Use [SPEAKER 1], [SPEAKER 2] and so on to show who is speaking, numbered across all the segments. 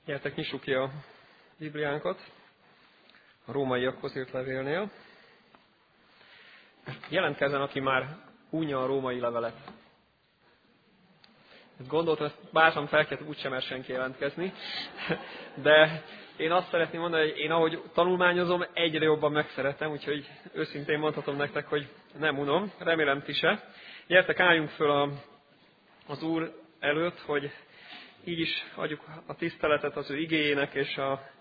[SPEAKER 1] Gyertek, nyissuk ki a Bibliánkat a rómaiakhoz írt levélnél. Jelentkezzen, aki már unja a római levelet. Gondoltam, ezt bársam felkelt, úgysem mer senki jelentkezni, de én azt szeretném mondani, hogy én ahogy tanulmányozom, egyre jobban megszeretem, úgyhogy őszintén mondhatom nektek, hogy nem unom, remélem ti se. Gyertek, álljunk föl az Úr előtt, hogy így is adjuk a tiszteletet az ő igéjének és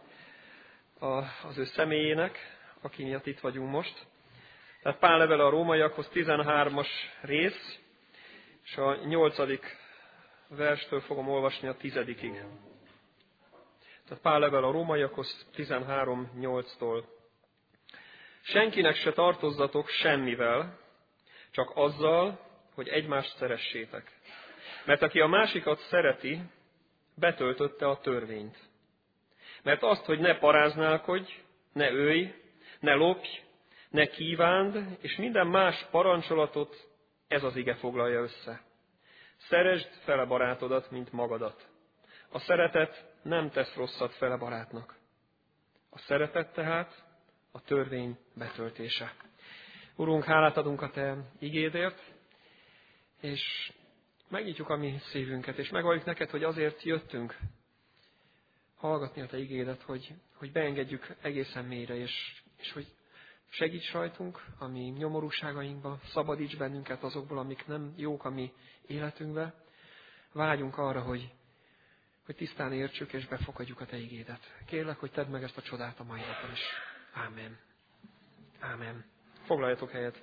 [SPEAKER 1] az ő személyének, aki miatt itt vagyunk most. Tehát Pál levele a rómaiakhoz 13-as rész, és a 8. verstől fogom olvasni a 10-ig. Tehát Pál levele a rómaiakhoz 13:8-tól. Senkinek se tartozzatok semmivel, csak azzal, hogy egymást szeressétek. Mert aki a másikat szereti, betöltötte a törvényt. Mert azt, hogy ne paráználkodj, ne ölj, ne lopj, ne kívánd, és minden más parancsolatot ez az ige foglalja össze. Szeresd fele barátodat, mint magadat. A szeretet nem tesz rosszat fele barátnak. A szeretet tehát a törvény betöltése. Urunk, hálát adunk a Te igédért, és megnyitjuk a mi szívünket, és megvalljuk neked, hogy azért jöttünk hallgatni a Te igédet, hogy beengedjük egészen mélyre, és hogy segíts rajtunk a mi nyomorúságainkba, szabadíts bennünket azokból, amik nem jók a mi életünkbe. Vágyunk arra, hogy tisztán értsük és befogadjuk a Te igédet. Kérlek, hogy tedd meg ezt a csodát a mai napon is. Ámen. Ámen. Foglaljatok helyet.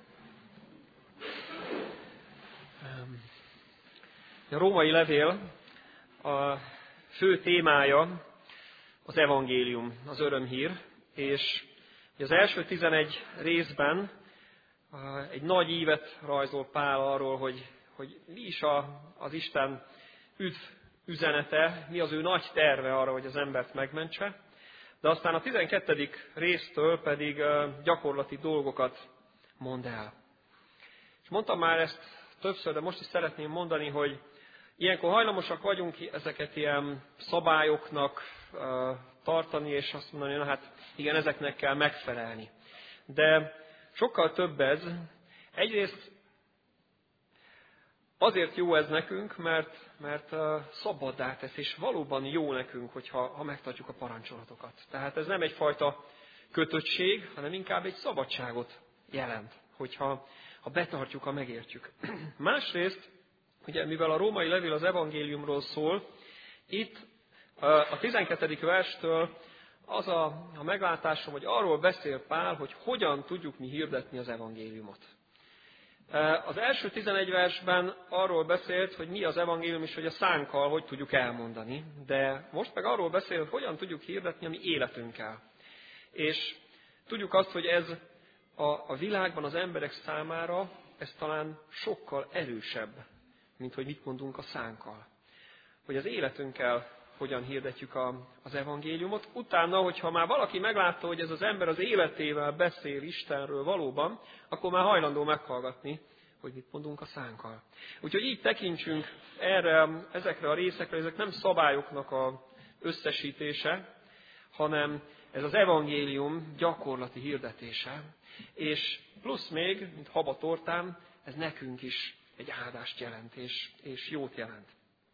[SPEAKER 1] A római levél a fő témája az evangélium, az örömhír, és az első 11 részben egy nagy ívet rajzol Pál arról, hogy mi is az Isten üdv üzenete, mi az ő nagy terve arra, hogy az embert megmentse, de aztán a 12. résztől pedig gyakorlati dolgokat mond el. És mondtam már ezt többször, de most is szeretném mondani, hogy ilyenkor hajlamosak vagyunk ezeket ilyen szabályoknak tartani, és azt mondani, hogy na hát igen, ezeknek kell megfelelni. De sokkal több ez. Egyrészt azért jó ez nekünk, mert szabaddá tesz, és valóban jó nekünk, hogyha megtartjuk a parancsolatokat. Tehát ez nem egyfajta kötöttség, hanem inkább egy szabadságot jelent, hogyha betartjuk, ha megértjük. Másrészt, ugye, mivel a római levél az evangéliumról szól, itt a 12. verstől az a meglátásom, hogy arról beszél Pál, hogy hogyan tudjuk mi hirdetni az evangéliumot. Az első 11 versben arról beszélt, hogy mi az evangélium, és hogy a szánkkal hogy tudjuk elmondani, de most meg arról beszél, hogy hogyan tudjuk hirdetni a mi életünkkel. És tudjuk azt, hogy ez a világban az emberek számára ez talán sokkal erősebb, mint hogy mit mondunk a szánkkal. Hogy az életünkkel hogyan hirdetjük az evangéliumot. Utána, hogyha már valaki meglátta, hogy ez az ember az életével beszél Istenről valóban, akkor már hajlandó meghallgatni, hogy mit mondunk a szánkkal. Úgyhogy így tekintsünk ezekre a részekre, ezek nem szabályoknak az összesítése, hanem ez az evangélium gyakorlati hirdetése. És plusz még, mint habatortán, ez nekünk is egy áldást jelent, és jót jelent.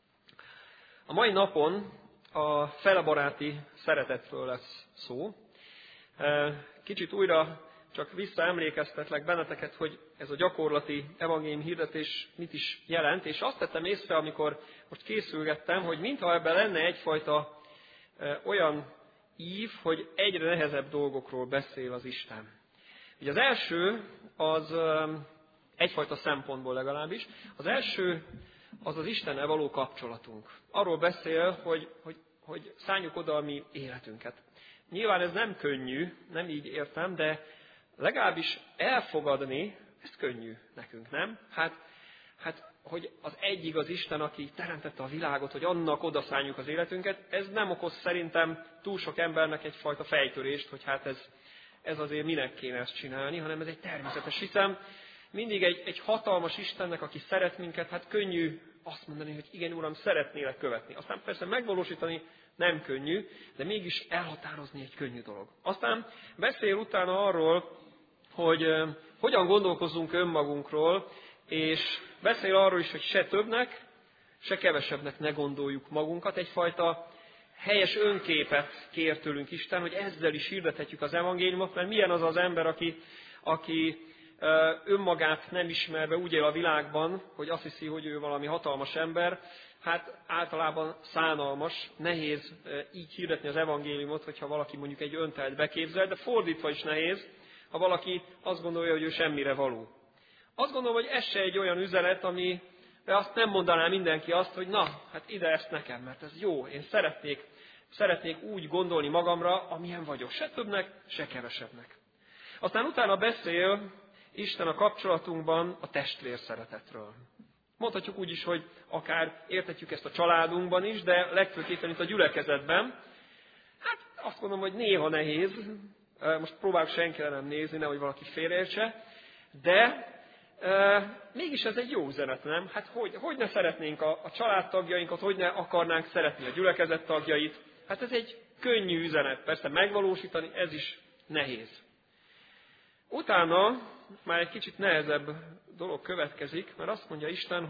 [SPEAKER 1] A mai napon a felebaráti szeretetről lesz szó. Kicsit újra csak visszaemlékeztetlek benneteket, hogy ez a gyakorlati evangélium hirdetés mit is jelent, és azt tettem észre, amikor most készülgettem, hogy mintha ebben lenne egyfajta olyan ív, hogy egyre nehezebb dolgokról beszél az Isten. Ugye az első az egyfajta szempontból legalábbis. Az első az az Istennel való kapcsolatunk. Arról beszél, hogy szálljuk oda a mi életünket. Nyilván ez nem könnyű, nem így értem, de legalábbis elfogadni, ez könnyű nekünk, nem? Hát, hogy az egy igaz Isten, aki teremtette a világot, hogy annak odaszálljuk az életünket, ez nem okoz szerintem túl sok embernek egyfajta fejtörést, hogy hát ez azért minek kéne ezt csinálni, hanem ez egy természetes, hiszen mindig egy hatalmas Istennek, aki szeret minket, hát könnyű azt mondani, hogy igen, Uram, szeretnélek követni. Aztán persze megvalósítani nem könnyű, de mégis elhatározni egy könnyű dolog. Aztán beszél utána arról, hogy hogyan gondolkozzunk önmagunkról, és beszél arról is, hogy se többnek, se kevesebbnek ne gondoljuk magunkat. Egyfajta helyes önképet kér tőlünk Isten, hogy ezzel is hirdethetjük az evangéliumot, mert milyen az az ember, aki önmagát nem ismerve úgy él a világban, hogy azt hiszi, hogy ő valami hatalmas ember. Hát általában szánalmas, nehéz így hirdetni az evangéliumot, hogyha valaki mondjuk egy öntelt beképzel, de fordítva is nehéz, ha valaki azt gondolja, hogy ő semmire való. Azt gondolom, hogy ez se egy olyan üzenet, de azt nem mondaná mindenki azt, hogy na, hát ide ezt nekem, mert ez jó, én szeretnék úgy gondolni magamra, amilyen vagyok, se többnek, se kevesebbnek. Aztán utána beszél Isten a kapcsolatunkban a testvér szeretetről. Mondhatjuk úgy is, hogy akár értetjük ezt a családunkban is, de legfőképpen itt a gyülekezetben. Hát azt mondom, hogy néha nehéz, most próbálok senkire nem nézni, nehogy valaki félreértse, de mégis ez egy jó üzenet, nem? Hát hogy ne szeretnénk a családtagjainkat, hogy ne akarnánk szeretni a gyülekezet tagjait? Hát ez egy könnyű üzenet, persze megvalósítani, ez is nehéz. Utána már egy kicsit nehezebb dolog következik, mert azt mondja Isten,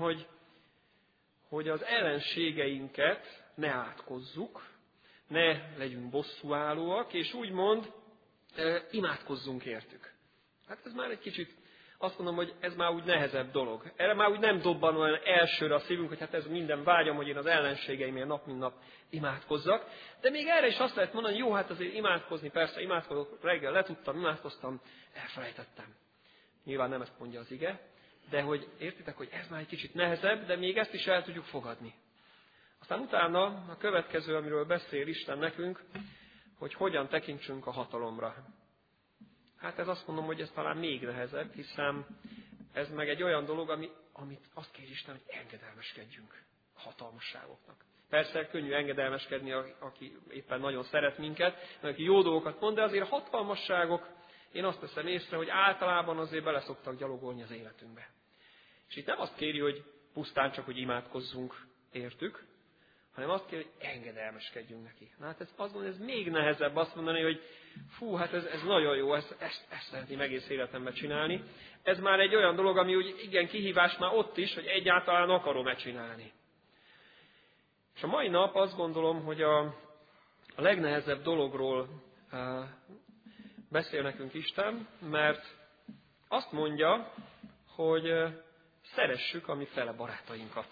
[SPEAKER 1] hogy az ellenségeinket ne átkozzuk, ne legyünk bosszúállóak, és úgymond imádkozzunk értük. Hát ez már egy kicsit, azt mondom, hogy ez már úgy nehezebb dolog. Erre már úgy nem dobban olyan elsőre a szívünk, hogy hát ez minden vágyam, hogy én az ellenségeimért nap mint nap imádkozzak. De még erre is azt lehet mondani, jó, hát azért imádkozni, persze imádkozok, reggel letudtam, imádkoztam, elfelejtettem. Nyilván nem ezt mondja az ige, de hogy értitek, hogy ez már egy kicsit nehezebb, de még ezt is el tudjuk fogadni. Aztán utána a következő, amiről beszél Isten nekünk, hogy hogyan tekintsünk a hatalomra. Hát ez azt mondom, hogy ez talán még nehezebb, hiszen ez meg egy olyan dolog, amit azt kér Isten, hogy engedelmeskedjünk a hatalmasságoknak. Persze könnyű engedelmeskedni, aki éppen nagyon szeret minket, aki jó dolgokat mond, de azért a hatalmasságok, én azt teszem észre, hogy általában azért bele szoktak gyalogolni az életünkbe. És itt nem azt kéri, hogy pusztán csak, hogy imádkozzunk értük, hanem azt kéri, hogy engedelmeskedjünk neki. Na hát azt mondom, ez még nehezebb azt mondani, hogy fú, hát ez nagyon jó, ezt szeretném egész életemben csinálni. Ez már egy olyan dolog, ami úgy igen kihívás már ott is, hogy egyáltalán akarom-e csinálni. És a mai nap azt gondolom, hogy a legnehezebb dologról beszél nekünk Isten, mert azt mondja, hogy szeressük a mi fele barátainkat.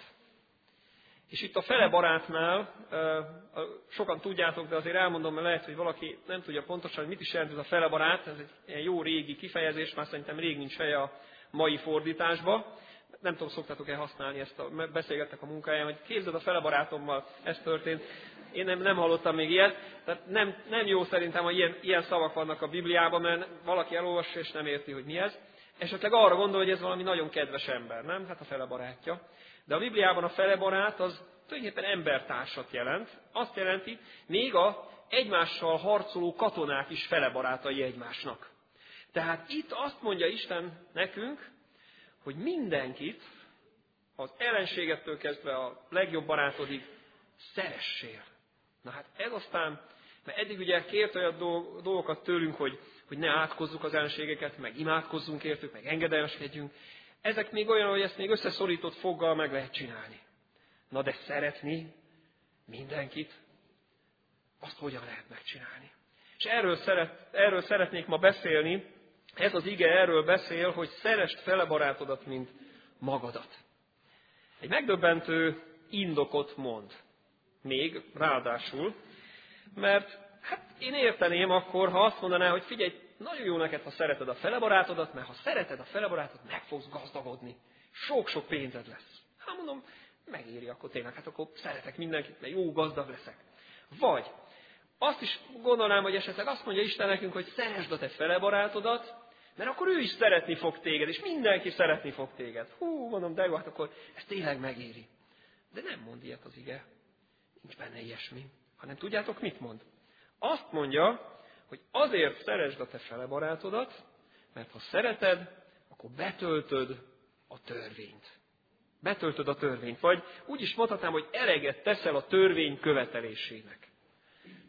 [SPEAKER 1] És itt a fele barátnál, sokan tudjátok, de azért elmondom, mert lehet, hogy valaki nem tudja pontosan, hogy mit is jelent ez a fele barát. Ez egy ilyen jó régi kifejezés, már szerintem rég nincs helye a mai fordításba. Nem tudom, szoktátok-e használni ezt, beszélgettek a munkáján, hogy képzeld, a fele barátommal ez történt. Én nem hallottam még ilyet. Tehát nem jó szerintem, hogy ilyen szavak vannak a Bibliában, mert valaki elolvassa és nem érti, hogy mi ez. Esetleg arra gondol, hogy ez valami nagyon kedves ember, nem? Hát a fele barátja. De a Bibliában a fele barát az tulajdonképpen embertársat jelent. Azt jelenti, még a egymással harcoló katonák is fele barátai egymásnak. Tehát itt azt mondja Isten nekünk, hogy mindenkit, az ellenségettől kezdve a legjobb barátodig szeressél. Na hát ez aztán, mert eddig ugye kért olyan dolgokat tőlünk, hogy ne átkozzuk az ellenségeket, meg imádkozzunk értük, meg engedelmeskedjünk. Ezek még olyan, hogy ezt még összeszorított foggal meg lehet csinálni. Na de szeretni mindenkit, azt hogyan lehet megcsinálni? És erről szeretnék ma beszélni. Ez az ige erről beszél, hogy szeresd fele barátodat, mint magadat. Egy megdöbbentő indokot mond. Még ráadásul, mert hát én érteném akkor, ha azt mondaná, hogy figyelj, nagyon jó neked, ha szereted a fele barátodat, mert ha szereted a fele barátodat, meg fogsz gazdagodni. Sok-sok pénzed lesz. Hát mondom, megéri akkor tényleg, hát akkor szeretek mindenkit, mert jó gazdag leszek. Vagy azt is gondolnám, hogy esetleg azt mondja Isten nekünk, hogy szeresd a te fele barátodat, mert akkor ő is szeretni fog téged, és mindenki szeretni fog téged. Hú, mondom, de jó, hát akkor ez tényleg megéri. De nem mond ilyet az ige. Nincs benne ilyesmi. Hanem tudjátok, mit mond? Azt mondja, hogy azért szeresd a te fele barátodat, mert ha szereted, akkor betöltöd a törvényt. Betöltöd a törvényt. Vagy úgy is mondhatnám, hogy eleget teszel a törvény követelésének.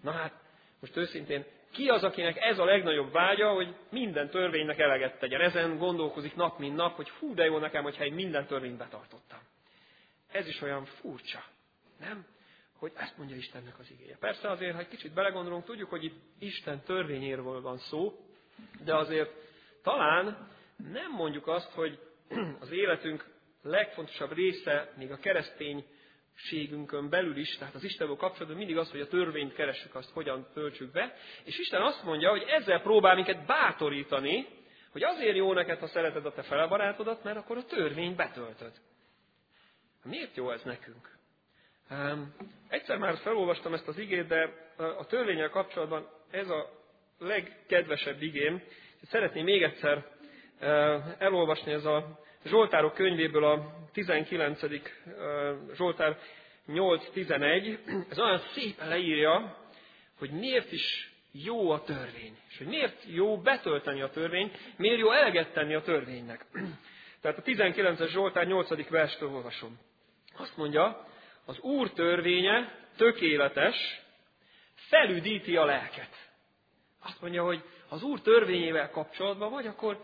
[SPEAKER 1] Na hát, most őszintén, ki az, akinek ez a legnagyobb vágya, hogy minden törvénynek eleget tegyen? Ezen gondolkozik nap, mint nap, hogy hú, de jó nekem, hogyha én minden törvényt betartottam. Ez is olyan furcsa, nem? Hogy ezt mondja Istennek az igéje. Persze azért, ha egy kicsit belegondolunk, tudjuk, hogy itt Isten törvényéről van szó, de azért talán nem mondjuk azt, hogy az életünk legfontosabb része, még a kereszténységünkön belül is, tehát az Istennel kapcsolatban mindig az, hogy a törvényt keressük, azt hogyan töltsük be. És Isten azt mondja, hogy ezzel próbál minket bátorítani, hogy azért jó neked, ha szereted a te felebarátodat, mert akkor a törvényt betöltöd. Miért jó ez nekünk? Egyszer már felolvastam ezt az igét, de a törvénnyel kapcsolatban ez a legkedvesebb igém. Szeretném még egyszer elolvasni, ez a Zsoltárok könyvéből a 19. Zsoltár 8-11. Ez olyan szépen leírja, hogy miért is jó a törvény, és hogy miért jó betölteni a törvényt, miért jó eleget tenni a törvénynek. Tehát a 19. Zsoltár 8. verstől olvasom. Azt mondja, az Úr törvénye tökéletes, felüdíti a lelket. Azt mondja, hogy az Úr törvényével kapcsolatban vagy, akkor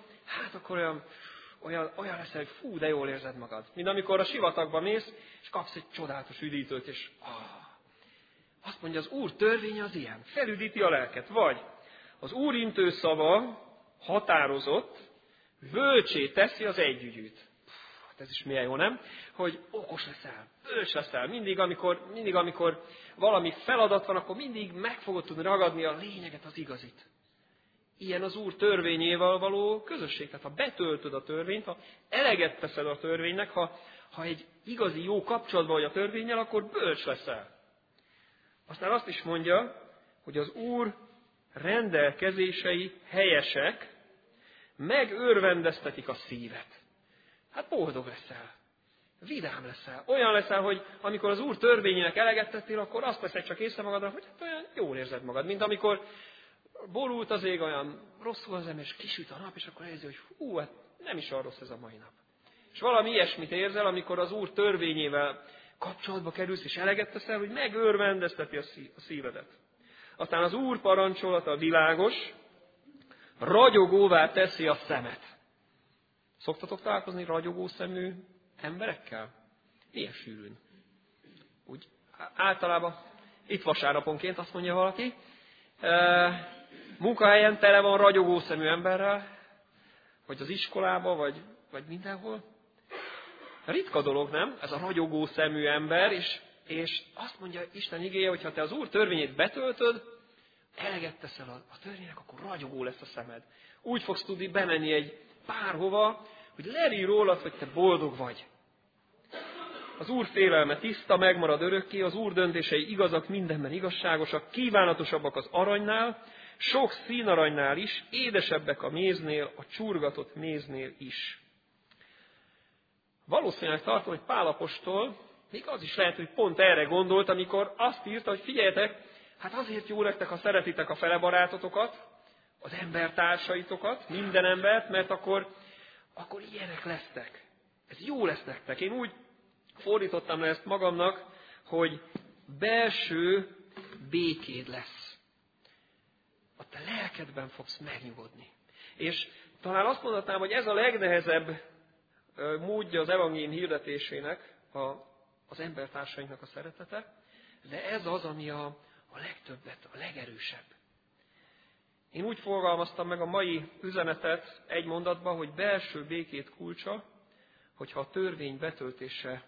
[SPEAKER 1] olyan leszel, hogy fú, de jól érzed magad. Mint amikor a sivatagba mész, és kapsz egy csodálatos üdítőt, és azt mondja, az Úr törvénye az ilyen, felüdíti a lelket. Vagy az Úr intő szava határozott, bölcsé teszi az együgyűt. Hát ez is milyen jó, nem? Hogy okos leszel, bölcs leszel. Mindig, amikor valami feladat van, akkor mindig meg fogod tudni ragadni a lényeget, az igazit. Ilyen az Úr törvényével való közösség. Tehát ha betöltöd a törvényt, ha eleget teszed a törvénynek, ha egy igazi jó kapcsolatban vagy a törvénnyel, akkor bölcs leszel. Aztán azt is mondja, hogy az Úr rendelkezései helyesek, megörvendeztetik a szívet. Hát boldog leszel, vidám leszel. Olyan leszel, hogy amikor az Úr törvényének eleget tettél, akkor azt veszed csak észre magadra, hogy hát olyan jól érzed magad, mint amikor borult az ég, olyan rosszul az ember, és kisüt a nap, és akkor érzi, hogy hú, hát nem is olyan rossz ez a mai nap. És valami ilyesmit érzel, amikor az Úr törvényével kapcsolatba kerülsz, és eleget teszel, hogy megörvendezteti a szívedet. Aztán az Úr parancsolata világos, ragyogóvá teszi a szemet. Szoktatok találkozni ragyogó szemű emberekkel? Ilyen sűrűn. Úgy általában itt vasárnaponként azt mondja valaki, munkahelyen tele van ragyogó szemű emberrel, vagy az iskolában, vagy mindenhol. Ritka dolog, nem? Ez a ragyogó szemű ember, és azt mondja Isten igéje, hogy ha te az Úr törvényét betöltöd, eleget teszel a törvénynek, akkor ragyogó lesz a szemed. Úgy fogsz tudni bemenni egy párhova, hogy lerír rólad, hogy te boldog vagy. Az Úr félelme tiszta, megmarad örökké, az Úr döntései igazak, mindenben igazságosak, kívánatosabbak az aranynál, sok színaranynál is, édesebbek a méznél, a csurgatott méznél is. Valószínűleg tartom, hogy Pál apostol, még az is lehet, hogy pont erre gondolt, amikor azt írta, hogy figyeljetek, hát azért jó nektek, ha szeretitek a felebarátotokat, az embertársaitokat, minden embert, mert akkor ilyenek lesztek. Ez jó lesz nektek. Én úgy fordítottam le ezt magamnak, hogy belső békéd lesz. A te lelkedben fogsz megnyugodni. És talán azt mondhatnám, hogy ez a legnehezebb módja az evangélium hirdetésének, az embertársainknak a szeretete, de ez az, ami a legtöbbet, a legerősebb. Én úgy fogalmaztam meg a mai üzenetet egy mondatban, hogy belső békét kulcsa, hogyha a törvény betöltése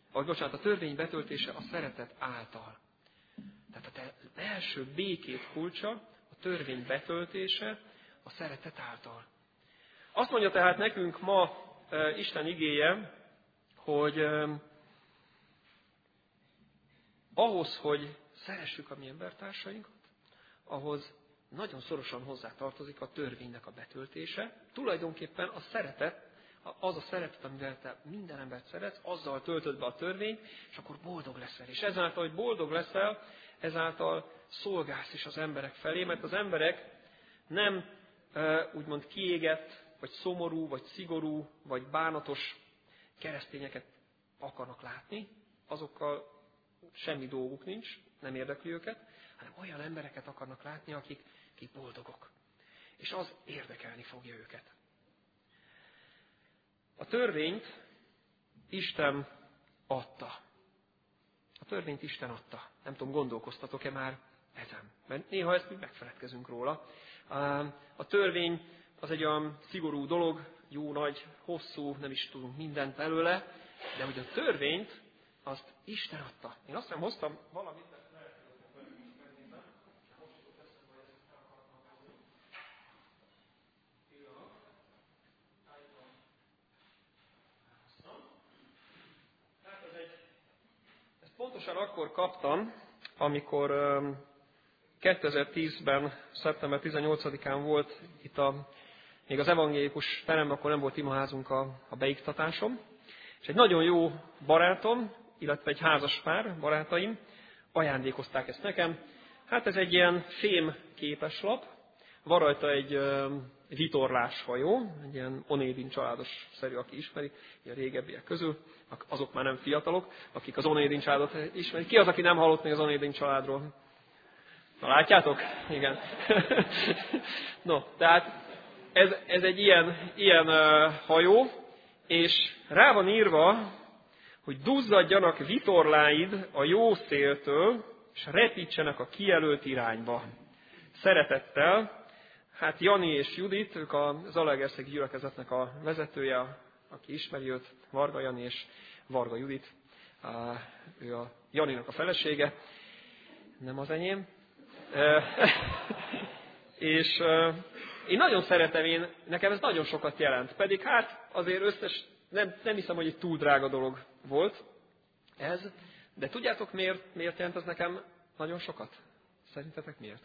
[SPEAKER 1] a szeretet által. Tehát a te belső békét kulcsa, a törvény betöltése a szeretet által. Azt mondja tehát nekünk ma Isten igéje, hogy ahhoz, hogy szeressük a mi embertársainkat, ahhoz nagyon szorosan hozzátartozik a törvénynek a betöltése. Tulajdonképpen a szeretet, az a szeretet, amivel te minden embert szeretsz, azzal töltöd be a törvényt, és akkor boldog leszel. És ezáltal, hogy boldog leszel, ezáltal szolgálsz is az emberek felé, mert az emberek nem úgymond kiégett, vagy szomorú, vagy szigorú, vagy bánatos keresztényeket akarnak látni, azokkal semmi dolguk nincs, nem érdekli őket, hanem olyan embereket akarnak látni, akik boldogok. És az érdekelni fogja őket. A törvényt Isten adta. A törvényt Isten adta. Nem tudom, gondolkoztatok-e már ezen? Mert néha ezt megfeledkezünk róla. A törvény az egy olyan szigorú dolog, jó nagy, hosszú, nem is tudunk mindent belőle, de hogy a törvényt, azt Isten adta. Én azt hiszem, hoztam valamit, de lehet, hogy megnézem. Ezt pontosan akkor kaptam, amikor 2010-ben, szeptember 18-án volt itt még az evangélikus teremben, akkor nem volt imaházunk a beiktatásom, és egy nagyon jó barátom, illetve egy házaspár barátaim ajándékozták ezt nekem. Hát ez egy ilyen fém képeslap, van rajta egy vitorláshajó, egy ilyen Onédin családos szerű, aki ismeri, a régebbiek közül, azok már nem fiatalok, akik az Onédin családot ismerik. Ki az, aki nem hallott még az Onédin családról? Na, látjátok? Igen. No, tehát ez egy ilyen hajó, és rá van írva, hogy duzzadjanak vitorláid a jó széltől, és repítsenek a kijelölt irányba. Szeretettel, hát Jani és Judit, ők a Zalaegerszegi gyülekezetnek a vezetője, aki ismeri őt, Varga Jani és Varga Judit. Ő a Janinak a felesége, nem az enyém. És én nagyon szeretem, nekem ez nagyon sokat jelent. Pedig hát azért nem hiszem, hogy egy túl drága dolog volt ez. De tudjátok, miért jelent ez nekem nagyon sokat? Szerintetek miért?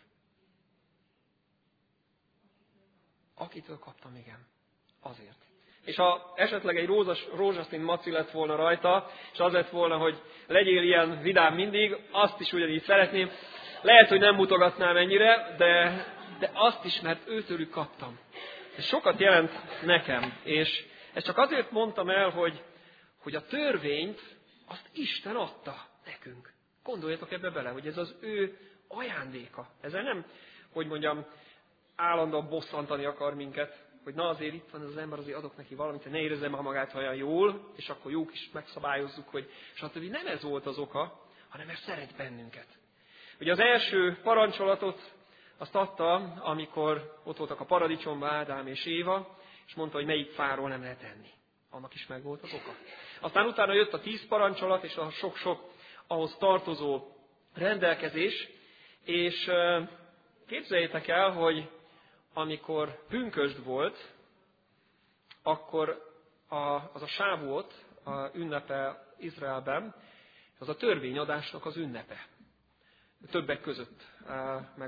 [SPEAKER 1] Akitől kaptam, igen. Azért. És ha esetleg egy rózsaszín maci lett volna rajta, és az lett volna, hogy legyél ilyen vidám mindig, azt is ugyanígy szeretném. Lehet, hogy nem mutogatnám ennyire, de azt is, mert őtőlük kaptam. Ez sokat jelent nekem. És ezt csak azért mondtam el, hogy a törvényt azt Isten adta nekünk. Gondoljatok ebbe bele, hogy ez az ő ajándéka. Ezzel nem, hogy mondjam, állandóan bosszantani akar minket, hogy na azért itt van az ember, azért adok neki valamit, hogy ne érezze magát olyan jól, és akkor jók is megszabályozzuk, hogy stb. Nem ez volt az oka, hanem mert szeret bennünket. Ugye az első parancsolatot azt adta, amikor ott voltak a paradicsomban Ádám és Éva, és mondta, hogy melyik fáról nem lehet enni. Annak is megvolt az oka. Aztán utána jött a 10 parancsolat, és a sok-sok ahhoz tartozó rendelkezés, és képzeljétek el, hogy amikor pünkösd volt, akkor az a Sávuot ünnepe Izraelben, az a törvényadásnak az ünnepe. Többek között, meg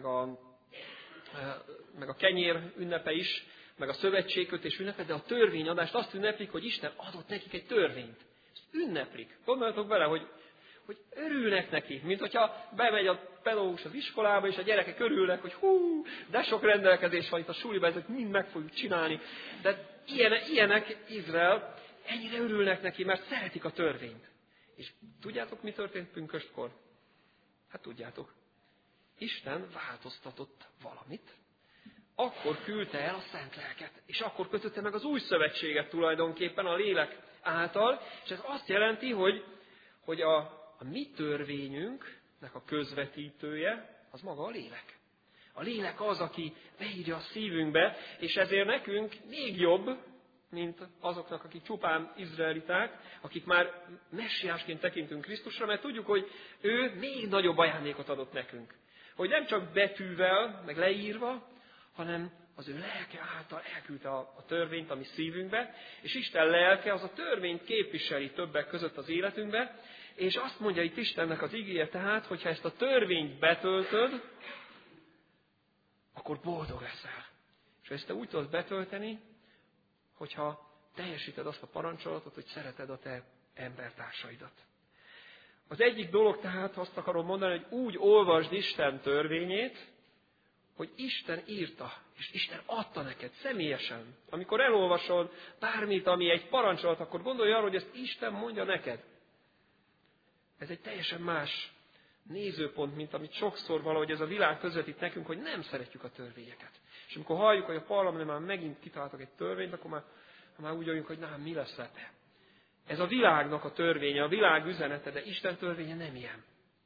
[SPEAKER 1] a kenyér ünnepe is, meg a szövetségkötés ünnepe, de a törvényadást azt ünneplik, hogy Isten adott nekik egy törvényt. Ezt ünneplik. Gondoljatok bele, hogy örülnek neki, mint hogyha bemegy a pedagógus az iskolába, és a gyerekek örülnek, hogy hú, de sok rendelkezés van itt a suliban, ezeket mind meg fogjuk csinálni. De ilyenek Izrael, ennyire örülnek neki, mert szeretik a törvényt. És tudjátok, mi történt pünköstkor? Hát tudjátok. Isten változtatott valamit, akkor küldte el a Szent Lelket, és akkor kötötte meg az új szövetséget tulajdonképpen a lélek által, és ez azt jelenti, hogy a mi törvényünknek a közvetítője, az maga a lélek. A lélek az, aki beírja a szívünkbe, és ezért nekünk még jobb, mint azoknak, akik csupán izraeliták, akik már messiásként tekintünk Krisztusra, mert tudjuk, hogy ő még nagyobb ajándékot adott nekünk. Hogy nem csak betűvel, meg leírva, hanem az ő lelke által elküldte a törvényt a mi szívünkbe, és Isten lelke az a törvényt képviseli többek között az életünkbe, és azt mondja itt Istennek az igéje tehát, hogyha ezt a törvényt betöltöd, akkor boldog leszel. És ezt te úgy tudod betölteni, hogyha teljesíted azt a parancsolatot, hogy szereted a te embertársaidat. Az egyik dolog tehát azt akarom mondani, hogy úgy olvasd Isten törvényét, hogy Isten írta, és Isten adta neked személyesen. Amikor elolvasol bármit, ami egy parancsolat, akkor gondolj arra, hogy ezt Isten mondja neked. Ez egy teljesen más nézőpont, mint amit sokszor valahogy ez a világ közvetít nekünk, hogy nem szeretjük a törvényeket. És amikor halljuk, hogy a parlamentben már megint kitaláltak egy törvényt, akkor már úgy vagyunk, hogy mi lesz ebbe. Ez a világnak a törvénye, a világ üzenete, de Isten törvénye nem ilyen.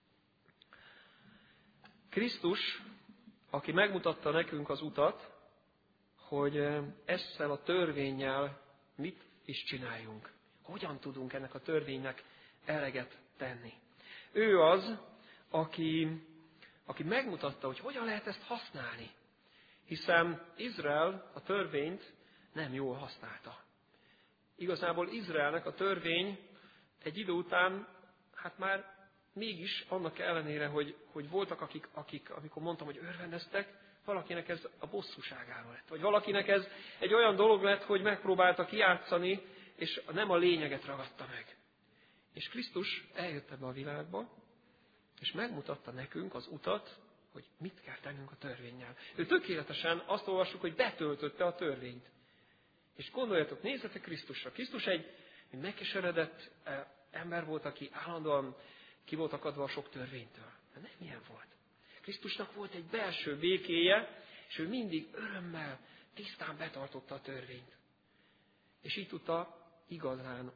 [SPEAKER 1] Krisztus, aki megmutatta nekünk az utat, hogy ezzel a törvénnyel mit is csináljunk. Hogyan tudunk ennek a törvénynek eleget tenni. Ő az, aki megmutatta, hogy hogyan lehet ezt használni. Hiszen Izrael a törvényt nem jól használta. Igazából Izraelnek a törvény egy idő után, hát már mégis annak ellenére, hogy voltak, akik, amikor mondtam, hogy örvendeztek, valakinek ez a bosszúságára lett. Vagy valakinek ez egy olyan dolog lett, hogy megpróbálta kijátszani, és nem a lényeget ragadta meg. És Krisztus eljött ebbe a világba, és megmutatta nekünk az utat, hogy mit kell tennünk a törvénnyel. Ő tökéletesen azt olvassuk, hogy betöltötte a törvényt. És gondoljatok, nézzetek Krisztusra. Krisztus egy megkeseredett ember volt, aki állandóan ki volt akadva a sok törvénytől. De nem ilyen volt. Krisztusnak volt egy belső békéje, és ő mindig örömmel, tisztán betartotta a törvényt. És így tudta igazán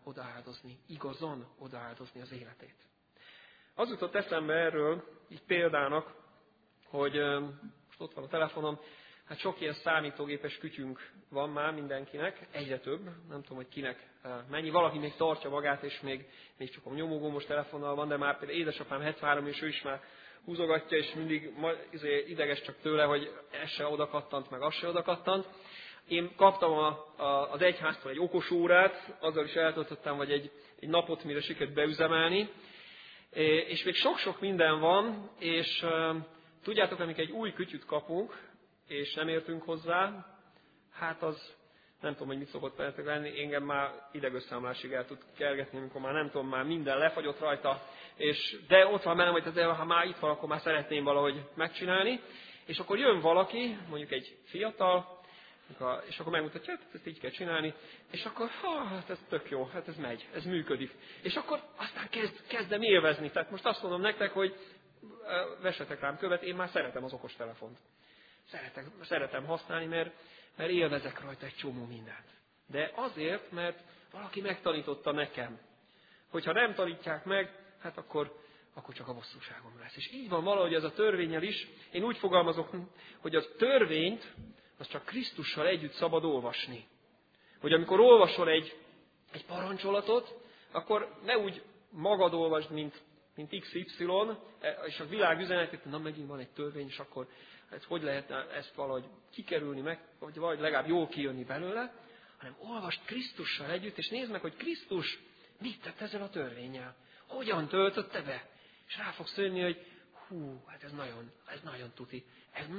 [SPEAKER 1] odaáldozni az életét. Az jutott eszembe erről, így példának, hogy most ott van a telefonom, hát sok ilyen számítógépes kütyünk van már mindenkinek, egyre több, nem tudom, hogy kinek mennyi. Valaki még tartja magát, és még csak a nyomógombos telefonnal van, de már például édesapám 73, és ő is már húzogatja, és mindig ideges csak tőle, hogy ez se odakattant, meg az se odakattant. Én kaptam az egyháztól egy okos órát, azzal is eltöltöttem, vagy egy napot, mire sikerült beüzemelni. És még sok-sok minden van, és tudjátok, amikor egy új kütyüt kapunk, és nem értünk hozzá, hát az nem tudom, hogy mit szokott veletek lenni, engem már idegösszámlásig el tud kergetni, amikor már nem tudom, már minden lefagyott rajta, de ott van bennem, hogy ha már itt van, akkor már szeretném valahogy megcsinálni. És akkor jön valaki, mondjuk egy fiatal, és akkor megmutatja, hogy ezt így kell csinálni, és akkor, hát ez tök jó, hát ez megy, ez működik. És akkor aztán kezdem élvezni. Tehát most azt mondom nektek, hogy vessetek rám követ, én már szeretem az okostelefont. Szeretem használni, mert élvezek rajta egy csomó mindent. De azért, mert valaki megtanította nekem. Hogyha nem tanítják meg, hát akkor csak a bosszúságom lesz. És így van valahogy ez a törvénnyel is. Én úgy fogalmazok, hogy a törvényt az csak Krisztussal együtt szabad olvasni. Hogy amikor olvasol egy parancsolatot, akkor ne úgy magad olvasd, mint XY, és a világ üzenetét, na megint van egy törvény, és akkor hogy lehetne ezt valahogy kikerülni meg, vagy legalább jól kijönni belőle, hanem olvasd Krisztussal együtt, és nézd meg, hogy Krisztus mit tett ezzel a törvénnyel. Hogyan töltötte be. És rá fogsz jönni, hogy hát ez nagyon tuti.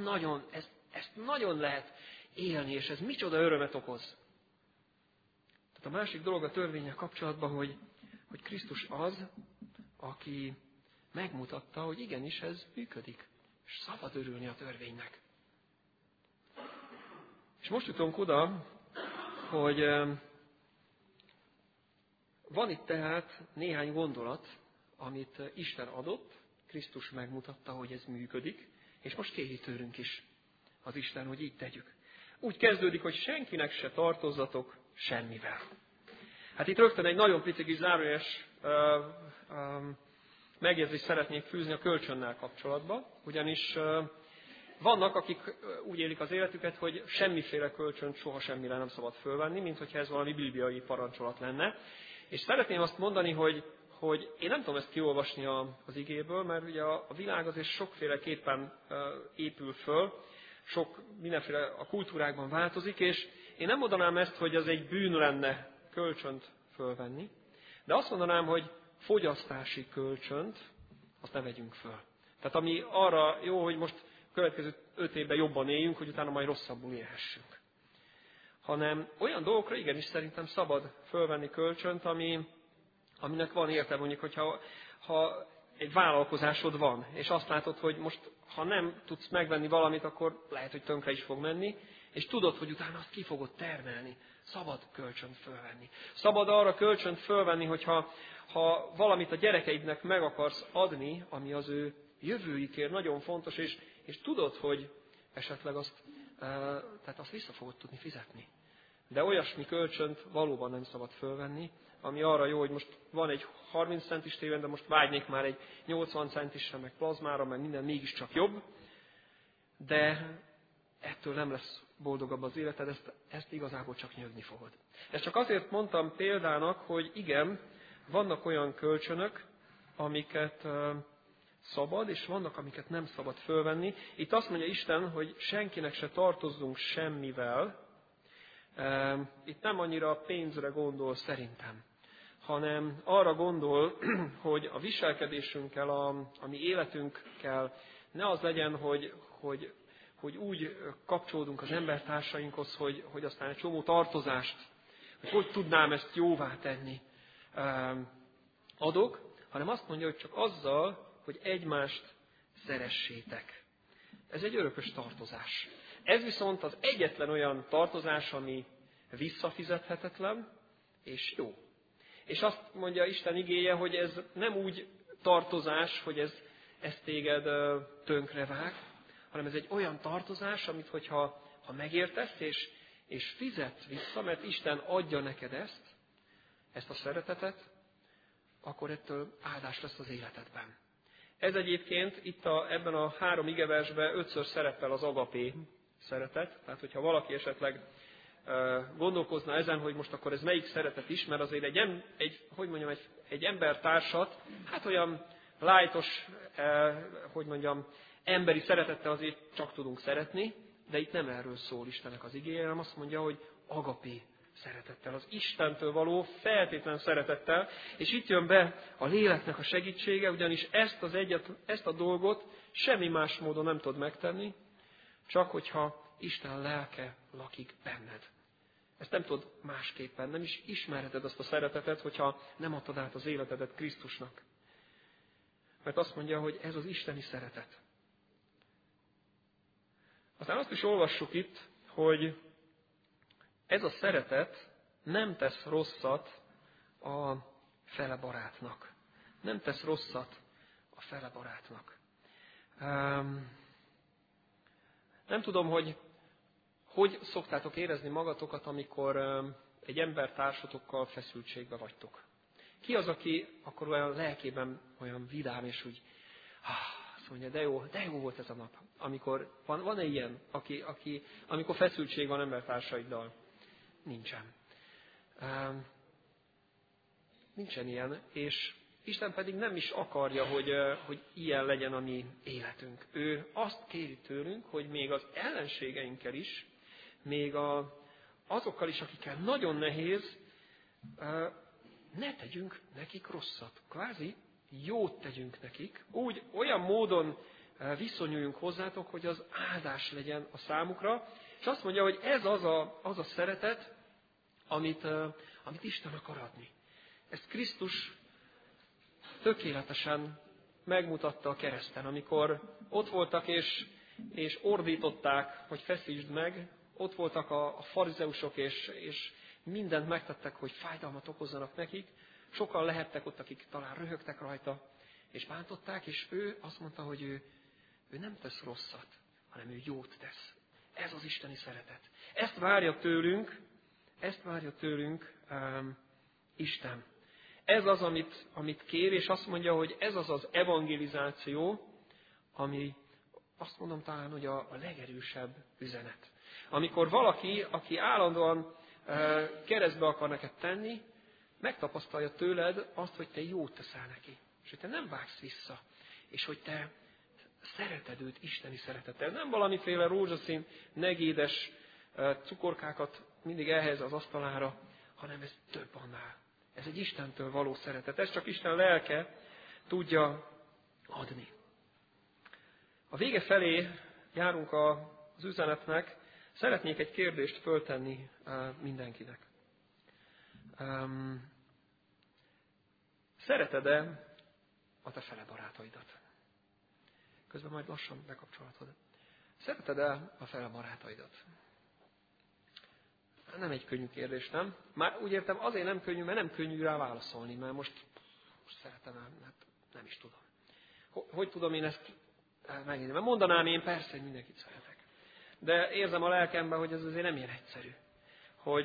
[SPEAKER 1] Ezt nagyon lehet élni, és ez micsoda örömet okoz. Tehát a másik dolog a törvénnyel kapcsolatban, hogy Krisztus az, aki megmutatta, hogy igenis ez működik. És szabad örülni a törvénynek. És most jutunk oda, hogy van itt tehát néhány gondolat, amit Isten adott, Krisztus megmutatta, hogy ez működik, és most kéri tőlünk is az Isten, hogy így tegyük. Úgy kezdődik, hogy senkinek se tartozzatok semmivel. Hát itt rögtön egy nagyon pici kis zárójeles megjegyzést szeretnék fűzni a kölcsönnel kapcsolatban, ugyanis vannak, akik úgy élik az életüket, hogy semmiféle kölcsönt soha semmire nem szabad fölvenni, mint hogyha ez valami bibliai parancsolat lenne. És szeretném azt mondani, hogy én nem tudom ezt kiolvasni az igéből, mert ugye a világ azért sokféleképpen épül föl, sok mindenféle a kultúrákban változik, és én nem mondanám ezt, hogy az egy bűn lenne kölcsönt fölvenni, de azt mondanám, hogy fogyasztási kölcsönt, azt ne vegyünk föl. Tehát ami arra jó, hogy most következő 5 évben jobban éljünk, hogy utána majd rosszabbul élhessünk. Hanem olyan dolgokra igenis szerintem szabad fölvenni kölcsönt, aminek van értelme, mondjuk, hogyha egy vállalkozásod van, és azt látod, hogy most ha nem tudsz megvenni valamit, akkor lehet, hogy tönkre is fog menni, és tudod, hogy utána azt ki fogod termelni. Szabad kölcsönt fölvenni. Szabad arra kölcsönt fölvenni, hogyha valamit a gyerekeidnek meg akarsz adni, ami az ő jövőjükért nagyon fontos, és tudod, hogy esetleg azt vissza fogod tudni fizetni. De olyasmi kölcsönt valóban nem szabad fölvenni, ami arra jó, hogy most van egy 30 centis tévén, de most vágynék már egy 80 centisre, meg plazmára, meg minden mégiscsak jobb, de ettől nem lesz boldogabb az életed, ezt igazából csak nyögni fogod. Ezt csak azért mondtam példának, hogy igen, vannak olyan kölcsönök, amiket szabad, és vannak, amiket nem szabad fölvenni. Itt azt mondja Isten, hogy senkinek se tartozzunk semmivel. Itt nem annyira a pénzre gondol szerintem, hanem arra gondol, hogy a viselkedésünkkel, a mi életünkkel ne az legyen, hogy úgy kapcsolódunk az embertársainkhoz, hogy aztán egy csomó tartozást, hogy tudnám ezt jóvá tenni, adok, hanem azt mondja, hogy csak azzal, hogy egymást szeressétek. Ez egy örökös tartozás. Ez viszont az egyetlen olyan tartozás, ami visszafizethetetlen és jó. És azt mondja Isten igéje, hogy ez nem úgy tartozás, hogy ez téged tönkrevág, hanem ez egy olyan tartozás, amit hogyha megértesz és fizetsz vissza, mert Isten adja neked ezt a szeretetet, akkor ettől áldás lesz az életedben. Ez egyébként itt ebben a 3 igeversben 5-ször szerepel az agapé szeretet. Tehát, hogyha valaki esetleg gondolkozna ezen, hogy most akkor ez melyik szeretet is, mert azért egy embertársat, hát olyan lájtos, emberi szeretettel azért csak tudunk szeretni, de itt nem erről szól Istennek az igéje, hanem azt mondja, hogy agapé szeretettel, az Istentől való feltétlen szeretettel, és itt jön be a léleknek a segítsége, ugyanis ezt a dolgot semmi más módon nem tudod megtenni, csak hogyha Isten lelke lakik benned. Ezt nem tudod másképpen, nem is ismerheted azt a szeretetet, hogyha nem adtad át az életedet Krisztusnak. Mert azt mondja, hogy ez az isteni szeretet. Aztán azt is olvassuk itt, hogy ez a szeretet nem tesz rosszat a fele barátnak. Nem tesz rosszat a fele barátnak. Nem tudom, hogy szoktátok érezni magatokat, amikor egy embertársatokkal feszültségbe vagytok. Ki az, aki akkor olyan lelkében olyan vidám, és úgy azt mondja, de jó volt ez a nap. Amikor van-e ilyen, amikor feszültség van embertársaiddal? Nincsen. Nincsen ilyen, és Isten pedig nem is akarja, hogy ilyen legyen a mi életünk. Ő azt kéri tőlünk, hogy még az ellenségeinkkel is, még azokkal is, akikkel nagyon nehéz, ne tegyünk nekik rosszat. Kvázi jót tegyünk nekik. Olyan módon viszonyuljunk hozzátok, hogy az áldás legyen a számukra. És azt mondja, hogy ez az a szeretet, amit Isten akar adni. Ezt Krisztus tökéletesen megmutatta a kereszten, amikor ott voltak és ordították, hogy feszítsd meg, ott voltak a farizeusok, és mindent megtettek, hogy fájdalmat okozzanak nekik. Sokan lehettek ott, akik talán röhögtek rajta, és bántották, és ő azt mondta, hogy ő nem tesz rosszat, hanem ő jót tesz. Ez az isteni szeretet. Ezt várja tőlünk Isten. Ez az, amit kér, és azt mondja, hogy ez az evangelizáció, ami azt mondom talán, hogy a legerősebb üzenet. Amikor valaki, aki állandóan keresztbe akar neked tenni, megtapasztalja tőled azt, hogy te jót teszel neki. És hogy te nem vágsz vissza. És hogy te szereted őt isteni szeretettel. Nem valamiféle rózsaszín, negédes cukorkákat mindig elhelyez az asztalára, hanem ez több annál. Ez egy Istentől való szeretet. Ez csak Isten lelke tudja adni. A vége felé járunk az üzenetnek. Szeretnék egy kérdést föltenni mindenkinek. Szereted-e a te fele barátaidat? Közben majd lassan bekapcsolhatod. Szereted-e a fele barátaidat? Nem egy könnyű kérdés, nem? Már úgy értem, azért nem könnyű, mert nem könnyű rá válaszolni, mert most szeretem, hát nem is tudom. Hogy tudom én ezt megírni? Mert mondanám én persze, hogy mindenkit szeretek. De érzem a lelkemben, hogy ez azért nem ilyen egyszerű. Hogy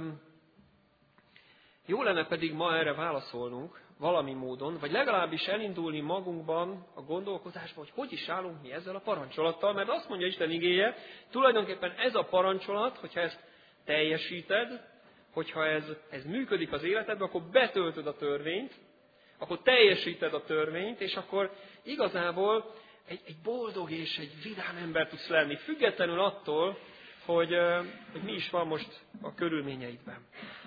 [SPEAKER 1] jó lenne pedig ma erre válaszolnunk valami módon, vagy legalábbis elindulni magunkban a gondolkozásba, hogy is állunk mi ezzel a parancsolattal, mert azt mondja Isten igéje, tulajdonképpen ez a parancsolat, hogyha ezt teljesíted, hogyha ez működik az életedben, akkor betöltöd a törvényt, akkor teljesíted a törvényt, és akkor igazából egy boldog és egy vidám ember tudsz lenni, függetlenül attól, hogy mi is van most a körülményeidben.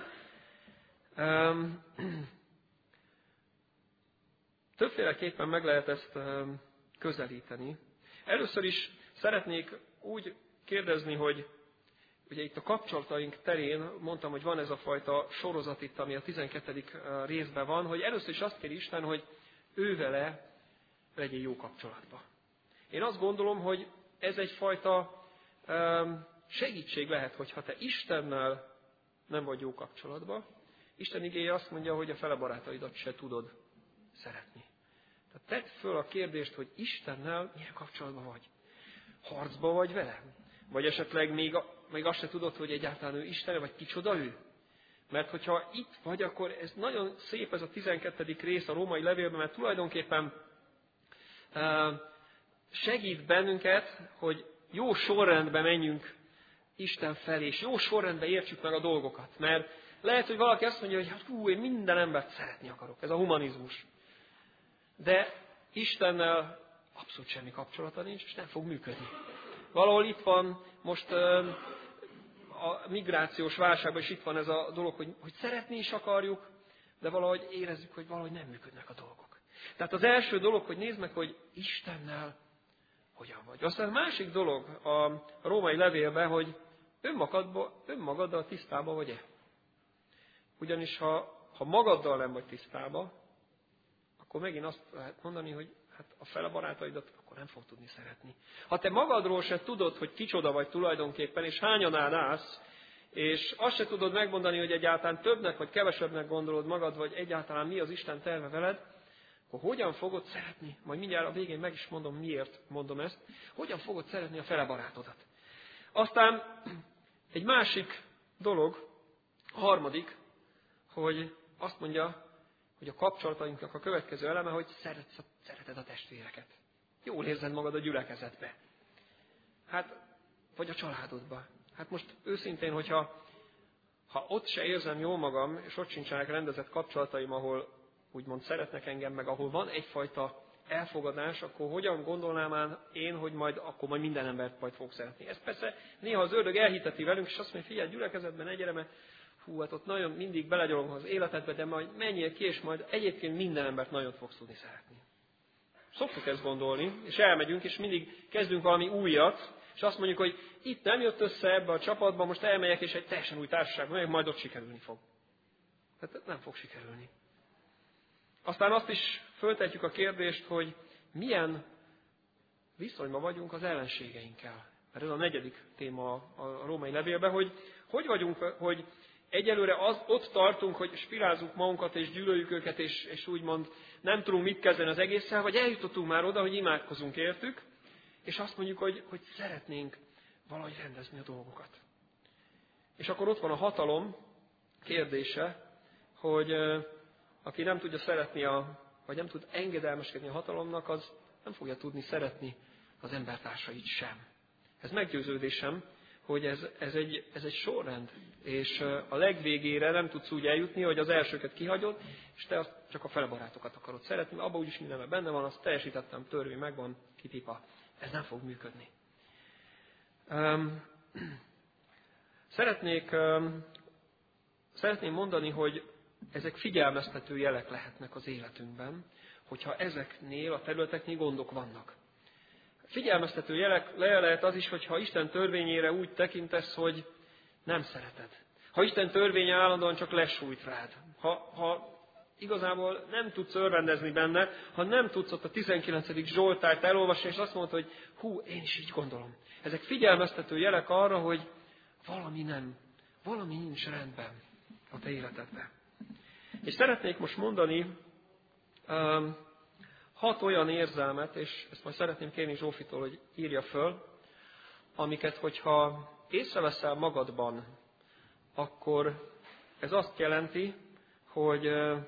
[SPEAKER 1] Többféleképpen meg lehet ezt közelíteni. Először is szeretnék úgy kérdezni, hogy ugye itt a kapcsolataink terén mondtam, hogy van ez a fajta sorozat itt, ami a 12. részben van, hogy először is azt kéri Isten, hogy ő vele legyél jó kapcsolatba. Én azt gondolom, hogy ez egyfajta segítség lehet, hogyha te Istennel nem vagy jó kapcsolatban. Isten igéje azt mondja, hogy a fele barátaidat se tudod szeretni. Tehát tedd föl a kérdést, hogy Istennel milyen kapcsolatban vagy. Harcban vagy vele? Vagy esetleg még azt se tudod, hogy egyáltalán ő Isten, vagy kicsoda ő? Mert hogyha itt vagy, akkor ez nagyon szép ez a 12. rész a római levélben, mert tulajdonképpen segít bennünket, hogy jó sorrendben menjünk Isten felé, és jó sorrendben értsük meg a dolgokat. Mert lehet, hogy valaki azt mondja, hogy hát én minden embert szeretni akarok. Ez a humanizmus. De Istennel abszolút semmi kapcsolata nincs, és nem fog működni. Valahol itt van most a migrációs válságban is itt van ez a dolog, hogy szeretni is akarjuk, de valahogy érezzük, hogy valahogy nem működnek a dolgok. Tehát az első dolog, hogy nézd meg, hogy Istennel hogyan vagy. Aztán a másik dolog a római levélben, hogy önmagaddal tisztában vagy-e. Ugyanis ha magaddal nem vagy tisztában, akkor megint azt lehet mondani, hogy hát a fele barátaidat akkor nem fog tudni szeretni. Ha te magadról se tudod, hogy kicsoda vagy tulajdonképpen, és hányanál állsz, és azt se tudod megmondani, hogy egyáltalán többnek vagy kevesebbnek gondolod magad, vagy egyáltalán mi az Isten terve veled, akkor hogyan fogod szeretni? Majd mindjárt a végén meg is mondom, miért mondom ezt. Hogyan fogod szeretni a fele barátodat? Aztán egy másik dolog, a harmadik, hogy azt mondja, hogy a kapcsolatainknak a következő eleme, hogy szereted a testvéreket. Jól érzed magad a gyülekezetbe. Hát, vagy a családodba. Hát most őszintén, hogyha ott se érzem jól magam, és ott sincsenek rendezett kapcsolataim, ahol úgymond szeretnek engem, meg ahol van egyfajta elfogadás, akkor hogyan gondolnám én, hogy akkor majd minden embert majd fog szeretni. Ez persze néha az ördög elhiteti velünk, és azt mondja, figyelj, gyülekezetben ne gyere, mert hát ott nagyon mindig belegyalogom az életedbe, de majd menjél ki, és majd egyébként minden embert nagyon fogsz tudni szeretni. Szoktuk ezt gondolni, és elmegyünk, és mindig kezdünk valami újat, és azt mondjuk, hogy itt nem jött össze ebbe a csapatba, most elmegyek, és egy teljesen új társaságban megyek, majd ott sikerülni fog. Tehát nem fog sikerülni. Aztán azt is föltetjük a kérdést, hogy milyen viszonyban vagyunk az ellenségeinkkel. Mert ez a negyedik téma a római levélben, hogy vagyunk, hogy egyelőre ott tartunk, hogy spirázunk magunkat, és gyűlöljük őket, és úgymond nem tudunk mit kezdeni az egésszel, vagy eljutottunk már oda, hogy imádkozunk értük, és azt mondjuk, hogy szeretnénk valahogy rendezni a dolgokat. És akkor ott van a hatalom kérdése, hogy aki nem tudja szeretni, vagy nem tud engedelmeskedni a hatalomnak, az nem fogja tudni szeretni az embertársait sem. Ez meggyőződésem, hogy ez egy sorrend, és a legvégére nem tudsz úgy eljutni, hogy az elsőket kihagyod, és te csak a fele barátokat akarod szeretni, abban úgyis mindenben benne van, azt teljesítettem, törvény megvan, kipipa. Ez nem fog működni. Szeretném mondani, hogy ezek figyelmeztető jelek lehetnek az életünkben, hogyha ezeknél a területeknél gondok vannak. Figyelmeztető jelek lehet az is, hogyha Isten törvényére úgy tekintesz, hogy nem szereted. Ha Isten törvénye állandóan csak lesújt rád. Ha igazából nem tudsz örvendezni benne, ha nem tudsz ott a 19. Zsoltárt elolvasni, és azt mondod, hogy én is így gondolom. Ezek figyelmeztető jelek arra, hogy valami nincs rendben a te életedben. És szeretnék most mondani 6 olyan érzelmet, és ezt majd szeretném kérni Zsófitól, hogy írja föl, amiket, hogyha észreveszel magadban, akkor ez azt jelenti, hogy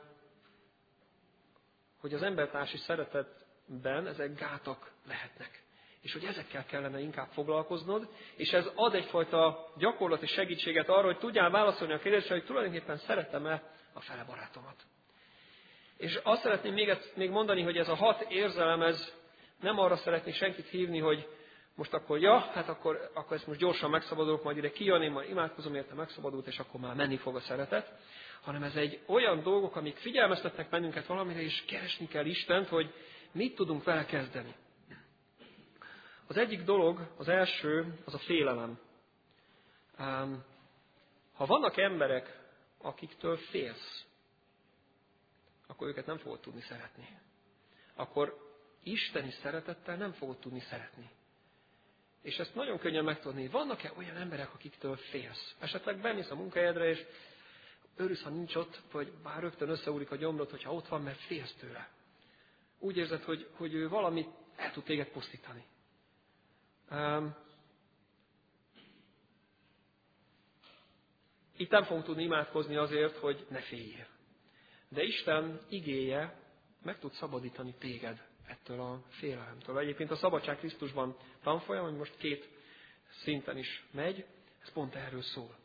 [SPEAKER 1] az embertársi szeretetben ezek gátak lehetnek. És hogy ezekkel kellene inkább foglalkoznod, és ez ad egyfajta gyakorlati segítséget arra, hogy tudjál válaszolni a kérdésre, hogy tulajdonképpen szeretem-e a fele barátomat. És azt szeretném még mondani, hogy ez a 6 érzelem, ez nem arra szeretnék senkit hívni, hogy most akkor akkor ezt most gyorsan megszabadulok, majd ide kijönni, majd imádkozom érte, megszabadult, és akkor már menni fog a szeretet. Hanem ez egy olyan dolgok, amik figyelmeztetnek bennünket valamire, és keresni kell Istent, hogy mit tudunk vele kezdeni. Az egyik dolog, az első, az a félelem. Ha vannak emberek, akiktől félsz, akkor őket nem fogod tudni szeretni. Akkor isteni szeretettel nem fogod tudni szeretni. És ezt nagyon könnyen megtudni. Vannak-e olyan emberek, akiktől félsz? Esetleg bemész a munkahelyedre, és örülsz, ha nincs ott, vagy bár rögtön összeúrik a gyomrod, hogyha ott van, mert félsz tőle. Úgy érzed, hogy ő valamit el tud téged pusztítani. Itt nem fogunk tudni imádkozni azért, hogy ne féljél. De Isten igéje meg tud szabadítani téged ettől a félelemtől. Egyébként a Szabadság Krisztusban tanfolyam, ami most 2 szinten is megy, ez pont erről szól.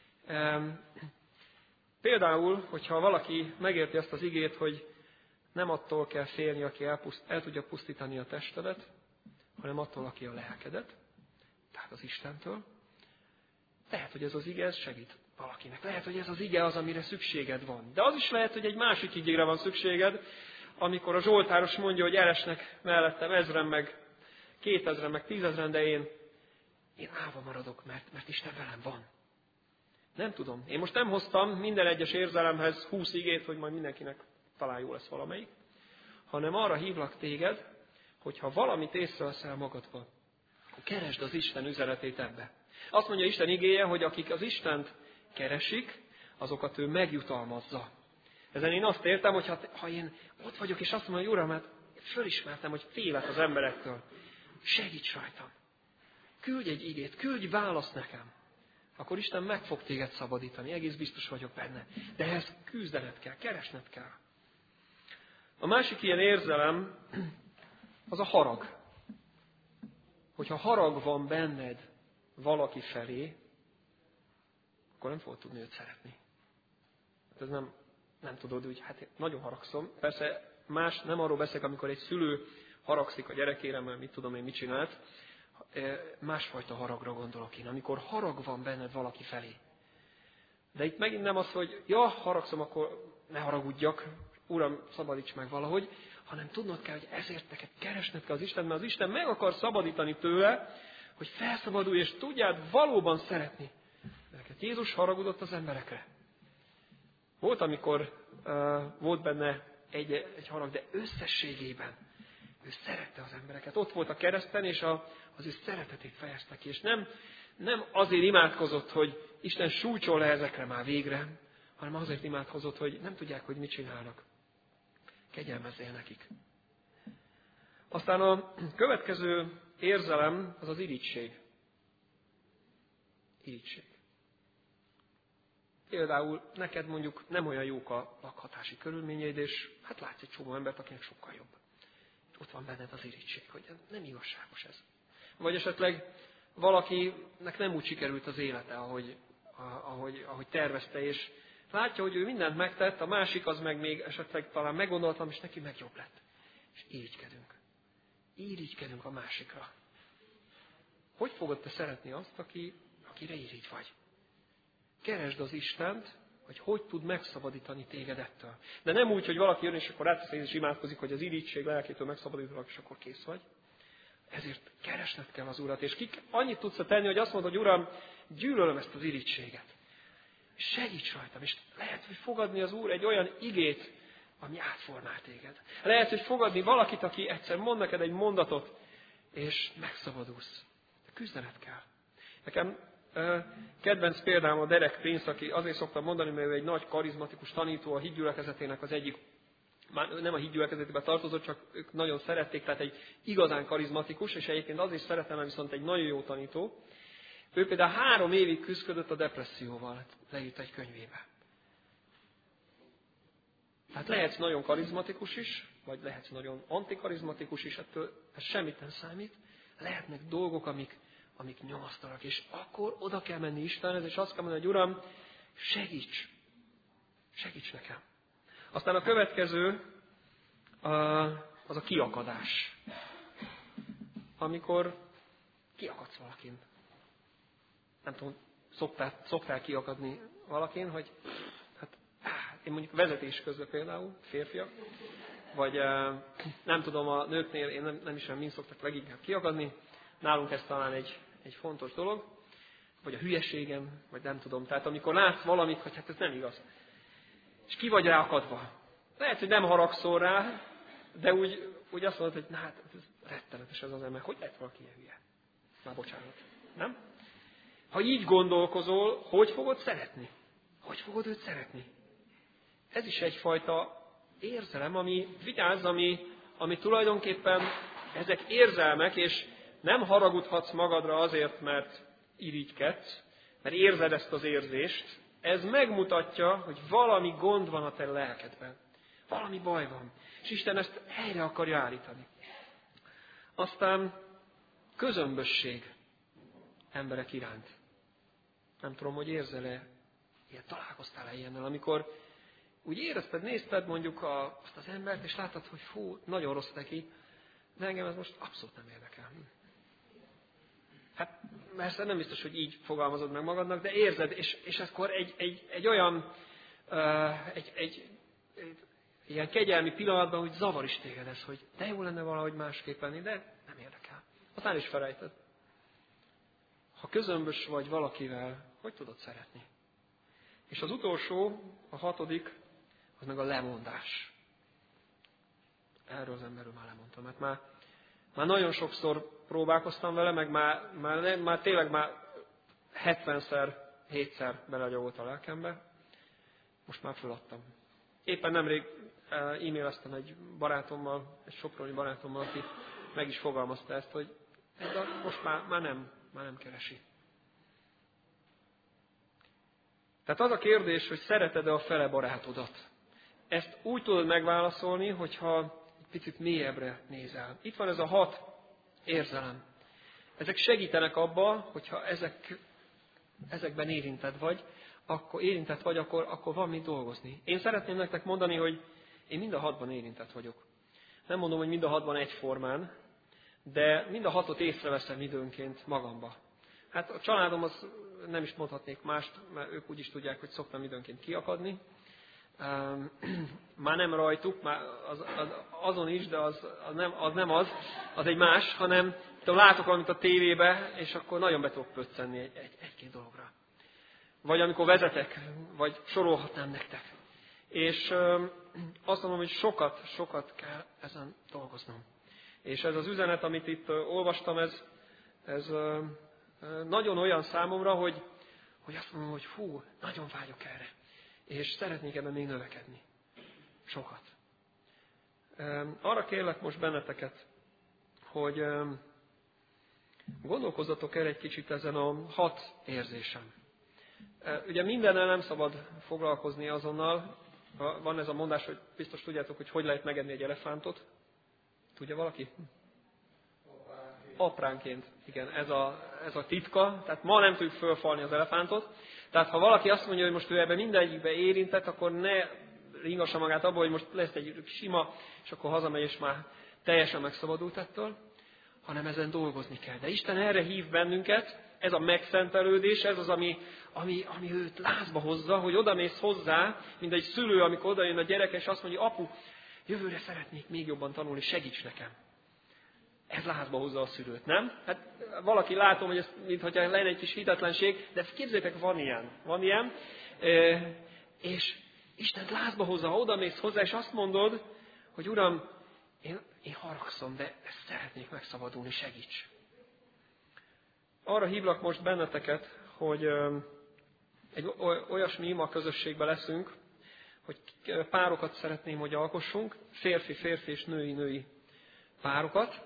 [SPEAKER 1] Például, hogyha valaki megérti azt az igét, hogy nem attól kell félni, aki el tudja pusztítani a testedet, hanem attól, aki a lelkedet, tehát az Istentől. Lehet, hogy ez az ige ez segít valakinek. Lehet, hogy ez az ige az, amire szükséged van. De az is lehet, hogy egy másik igére van szükséged, amikor a zsoltáros mondja, hogy elesnek mellettem 1000-en, meg 2000-en, meg 10 000-en, de én állva maradok, mert Isten velem van. Nem tudom. Én most nem hoztam minden egyes érzelemhez 20 igét, hogy majd mindenkinek talán jó lesz valamelyik, hanem arra hívlak téged, hogy ha valamit észreveszel magadban, akkor keresd az Isten üzenetét ebbe. Azt mondja Isten igéje, hogy akik az Istent keresik, azokat ő megjutalmazza. Ezen én azt értem, hogy ha én ott vagyok, és azt mondom, hogy Uram, hát fölismertem, hogy félek az emberektől, segíts rajtam. Küldj egy igét, küldj választ nekem. Akkor Isten meg fog téged szabadítani, egész biztos vagyok benne. De ehhez küzdened kell, keresned kell. A másik ilyen érzelem, az a harag. Hogyha harag van benned valaki felé, akkor nem fogod tudni őt szeretni. Ez nem tudod úgy, hát nagyon haragszom. Persze más, nem arról beszélek, amikor egy szülő haragszik a gyerekére, mert mit tudom én, mit csinált. Másfajta haragra gondolok én, amikor harag van benned valaki felé. De itt megint nem az, hogy haragszom, akkor ne haragudjak, Uram, szabadíts meg valahogy, hanem tudnod kell, hogy ezért neked keresned kell az Isten, mert az Isten meg akar szabadítani tőle, hogy felszabadulj, és tudjád valóban szeretni. Ezeket Jézus haragudott az emberekre. Volt, amikor volt benne egy harag, de összességében ő szerette az embereket. Ott volt a kereszten, és az ő szeretetét fejezte ki. És nem azért imádkozott, hogy Isten sújtsol le ezekre már végre, hanem azért imádkozott, hogy nem tudják, hogy mit csinálnak. Kegyelmezzél nekik. Aztán a következő érzelem az az irigység. Irigység. Például neked mondjuk nem olyan jók a lakhatási körülményeid, és hát látsz egy csomó embert, akinek sokkal jobb. Ott van benned az irigység, hogy nem igazságos ez. Vagy esetleg valakinek nem úgy sikerült az élete, ahogy tervezte, és látja, hogy ő mindent megtett, a másik az meg még esetleg talán meggondoltam, és neki meg jobb lett. És irigykedünk. Irigykedünk a másikra. Hogy fogod te szeretni azt, akire irigy vagy? Keresd az Istent, hogy tud megszabadítani téged ettől. De nem úgy, hogy valaki jön, és akkor ráteszed és imádkozik, hogy az irigység lelkétől megszabadítanak, és akkor kész vagy. Ezért keresned kell az Urat. És annyit tudsz tenni, hogy azt mondod, hogy Uram, gyűlölöm ezt az irigységet. Segíts rajtam. És lehet, hogy fogadni az Úr egy olyan igét, ami átformál téged. Lehet, hogy fogadni valakit, aki egyszer mond neked egy mondatot, és megszabadulsz. De küzdened kell. Nekem kedvenc példám a Derek Prince, aki azért szoktam mondani, mert ő egy nagy karizmatikus tanító, a hídgyülekezetének az egyik, már nem a hídgyülekezetébe tartozott, csak ők nagyon szerették, tehát egy igazán karizmatikus, és egyébként azért szeretem, mert viszont egy nagyon jó tanító. Ő például 3 évig küzdött a depresszióval, leírta egy könyvébe. Tehát lehetsz nagyon karizmatikus is, vagy lehetsz nagyon antikarizmatikus is, ettől ez semmit nem számít. Lehetnek dolgok, amik nyomasztanak, és akkor oda kell menni Istenhez, és azt kell mondani, hogy Uram, segíts nekem. Aztán a következő az a kiakadás. Amikor kiakadsz valakin. Nem tudom, szoktál kiakadni valakin, hogy én mondjuk vezetés közben például, férfiak, vagy nem tudom, a nőknél, én nem ismerem, mind szoktak leginkább kiakadni. Nálunk ez talán egy fontos dolog, vagy a hülyeségem, vagy nem tudom. Tehát amikor látsz valamit, hogy hát ez nem igaz, és ki vagy ráakadva. Lehet, hogy nem haragszol rá, de úgy azt mondod, hogy na hát ez rettenetes ez az ember. Hogy lehet valaki ilyen hülye? Már bocsánat. Nem? Ha így gondolkozol, hogy fogod szeretni? Hogy fogod őt szeretni? Ez is egyfajta érzelem, ami tulajdonképpen ezek érzelmek, és nem haragudhatsz magadra azért, mert irigykedsz, mert érzed ezt az érzést. Ez megmutatja, hogy valami gond van a te lelkedben. Valami baj van. És Isten ezt helyre akarja állítani. Aztán közömbösség emberek iránt. Nem tudom, hogy érzel-e, találkoztál-e ilyennel, amikor úgy érezted, nézted mondjuk azt az embert, és láttad, hogy fú, nagyon rossz neki, de engem ez most abszolút nem érdekel. Hát persze nem biztos, hogy így fogalmazod meg magadnak, de érzed, és akkor egy olyan, egy ilyen kegyelmi pillanatban, hogy zavar is téged ez, hogy de jó lenne valahogy másképp lenni, de nem érdekel. Aztán is felejted. Ha közömbös vagy valakivel, hogy tudod szeretni? És az utolsó, a 6., az meg a lemondás. Erről az emberről már lemondtam, mert már nagyon sokszor próbálkoztam vele, meg már tényleg 70-szer, 7-szer belegyógott a lelkembe. Most már föladtam. Éppen nemrég e-maileztem egy barátommal, egy soproni barátommal, aki meg is fogalmazta ezt, hogy most már nem keresi. Tehát az a kérdés, hogy szereted-e a fele barátodat? Ezt úgy tudod megválaszolni, hogyha egy picit mélyebbre nézel. Itt van ez a 6 érzelem. Ezek segítenek abba, hogyha ezekben érintett vagy, akkor van mit dolgozni. Én szeretném nektek mondani, hogy én mind a 6-ban érintett vagyok. Nem mondom, hogy mind a 6-ban egyformán, de mind a 6-ot észreveszem időnként magamba. Hát a családom az nem is mondhatnék mást, mert ők úgy is tudják, hogy szoktam időnként kiakadni. Már nem rajtuk, már azon is, de az nem az egy más, hanem látok valamit a tévébe, és akkor nagyon be tudok pöccenni egy-két dologra. Vagy amikor vezetek, vagy sorolhatnám nektek. És azt mondom, hogy sokat kell ezen dolgoznom. És ez az üzenet, amit itt olvastam, ez nagyon olyan számomra, hogy azt mondom, hogy fú, nagyon vágyok erre. És szeretnék ebben még növekedni. Sokat. Arra kérlek most benneteket, hogy gondolkozzatok el egy kicsit ezen a 6 érzésem. Ugye mindennel nem szabad foglalkozni azonnal. Van ez a mondás, hogy biztos tudjátok, hogy lehet megenni egy elefántot. Tudja valaki? Apránként. Igen, ez a titka. Tehát ma nem tudjuk fölfalni az elefántot. Tehát ha valaki azt mondja, hogy most ő ebben mindegyikben érintett, akkor ne ringassa magát abból, hogy most lesz egy sima, és akkor hazamegy, és már teljesen megszabadult ettől, hanem ezen dolgozni kell. De Isten erre hív bennünket, ez a megszentelődés, ez az, ami őt lázba hozza, hogy odamész hozzá, mint egy szülő, amikor odajön a gyereke, és azt mondja, apu, jövőre szeretnék még jobban tanulni, segíts nekem. Ez lázba hozza a szülőt, nem? Hát valaki látom, hogy ez mintha lenne egy kis hitetlenség, de képzeljétek, van ilyen. És Istent lázba hozza, ha odamész hozzá, és azt mondod, hogy Uram, én haragszom, de ezt szeretnék megszabadulni, segíts. Arra hívlak most benneteket, hogy egy olyasmi ima közösségben leszünk, hogy párokat szeretném, hogy alkossunk, férfi és női párokat.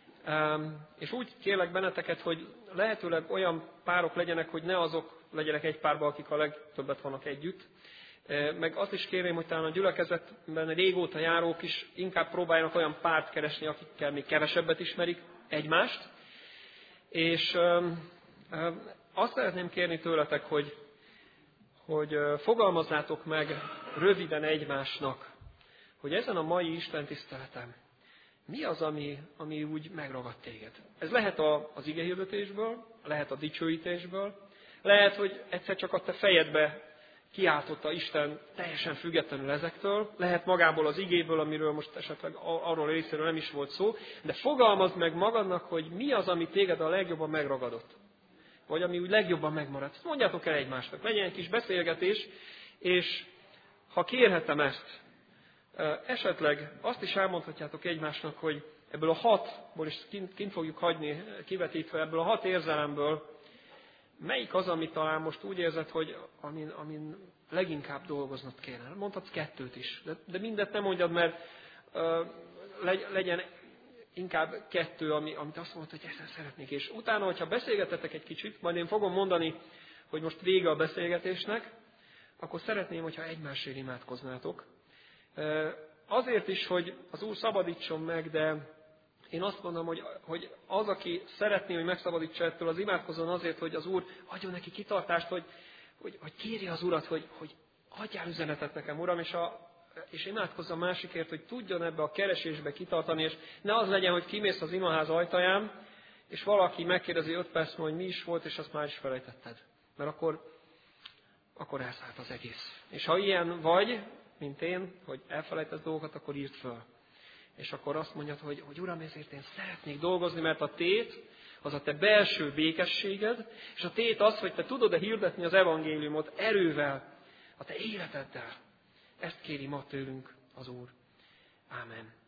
[SPEAKER 1] És úgy kérlek benneteket, hogy lehetőleg olyan párok legyenek, hogy ne azok legyenek egy párban, akik a legtöbbet vannak együtt. Meg azt is kérném, hogy talán a gyülekezetben régóta járók is inkább próbáljanak olyan párt keresni, akikkel még kevesebbet ismerik egymást. És azt szeretném kérni tőletek, hogy fogalmazzátok meg röviden egymásnak, hogy ezen a mai Isten tiszteletem mi az, ami úgy megragad téged. Ez lehet az igehirdetésből, lehet a dicsőítésből, lehet, hogy egyszer csak a te fejedbe kiáltotta Isten teljesen függetlenül ezektől, lehet magából az igéből, amiről most esetleg arról részéről nem is volt szó, de fogalmazd meg magadnak, hogy mi az, ami téged a legjobban megragadott. Vagy ami úgy legjobban megmaradt. Ezt mondjátok el egymásnak. Legyen egy kis beszélgetés, és ha kérhetem ezt, esetleg azt is elmondhatjátok egymásnak, hogy ebből a 6-ból is kint fogjuk hagyni kivetítve, ebből a 6 érzelemből melyik az, ami talán most úgy érzed, hogy amin leginkább dolgoznod kéne. Mondhatsz 2 is, de mindet nem mondjad, mert legyen inkább 2, amit azt mondod, hogy ezt szeretnék. És utána, hogyha beszélgetetek egy kicsit, majd én fogom mondani, hogy most vége a beszélgetésnek, akkor szeretném, hogyha egymásért imádkoznátok. Azért is, hogy az Úr szabadítson meg, de én azt mondom, hogy az, aki szeretné, hogy megszabadítsa ettől, az imádkozzon azért, hogy az Úr adjon neki kitartást, hogy kéri az Urat, hogy adjál üzenetet nekem, Uram, és imádkozz a másikért, hogy tudjon ebbe a keresésbe kitartani, és ne az legyen, hogy kimész az imaház ajtaján, és valaki megkérdezi 5 perc múlva, hogy mi is volt, és azt már is felejtetted. Mert akkor elszállt az egész. És ha ilyen vagy, mint én, hogy elfelejtesz dolgokat, akkor írd föl. És akkor azt mondjad, hogy Uram, ezért én szeretnék dolgozni, mert a tét az a te belső békességed, és a tét az, hogy te tudod-e hirdetni az evangéliumot erővel, a te életeddel. Ezt kéri ma tőlünk az Úr. Ámen.